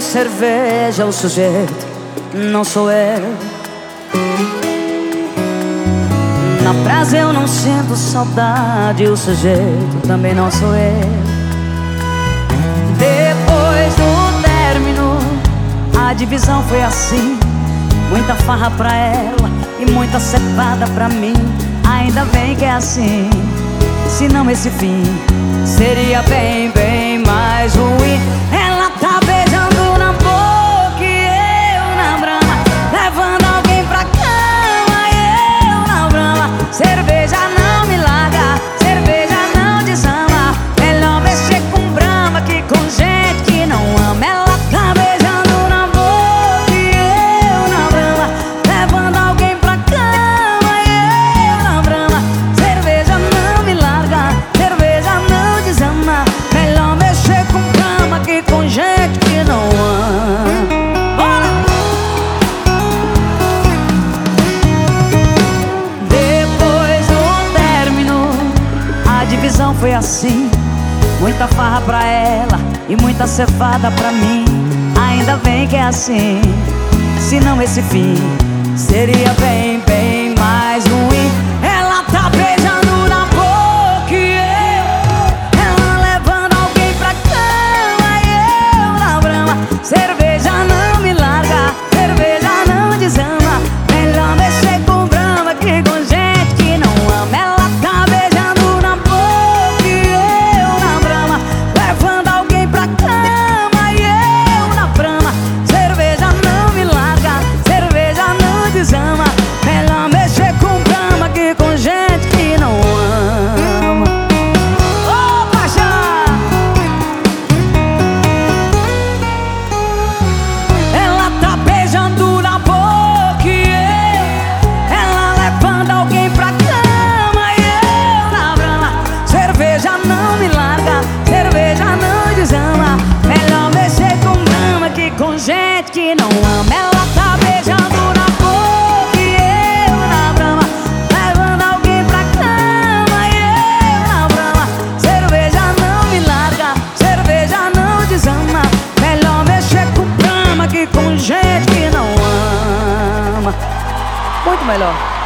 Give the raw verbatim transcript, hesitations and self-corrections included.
bebendo cerveja, o sujeito não sou eu. Na praça eu não sinto saudade, o sujeito também não sou eu. Depois do término, a divisão foi assim: muita farra pra ela e muita cevada pra mim. Ainda bem que é assim, senão esse fim seria bem, bem mais ruim. Ela tá beijando na boca e eu na brama, levando alguém pra cama e eu na brama. Cerveja não me larga, cerveja não desama. Melhor mexer com brama que com gente que não ama. Ela tá beijando na boca e eu na brama, levando alguém pra cama e eu na brama. Cerveja não me larga, cerveja não desama. Melhor mexer com brama que com gente que não ama. Bora! Depois do término, a divisão foi assim: muita farra pra ela e muita cevada pra mim. Ainda bem que é assim, senão esse fim seria bem, bem mais ruim. Ela tá beijando na boca e eu, ela levando alguém pra cama e eu na brama. Cerveja não me larga, cerveja não desama. Melhor mexer com brama que com gente que não ama. Ela tá beijando na boca e eu na brama, levando alguém pra cama e eu na brama. Cerveja não me larga, cerveja não desama. Melhor mexer com brama que com gente que não ama. Ô, paixão! Ela tá beijando na boca e eu, ela levando alguém pra cama e eu na brama. Cerveja não me larga, cerveja não desama. Melhor mexer com brama que com gente que não ama. Ela tá beijando na boca e eu na brama, levando alguém pra cama e eu na brama. Cerveja não me larga, cerveja não desama. Melhor mexer com brama que com gente que não ama. Muito melhor.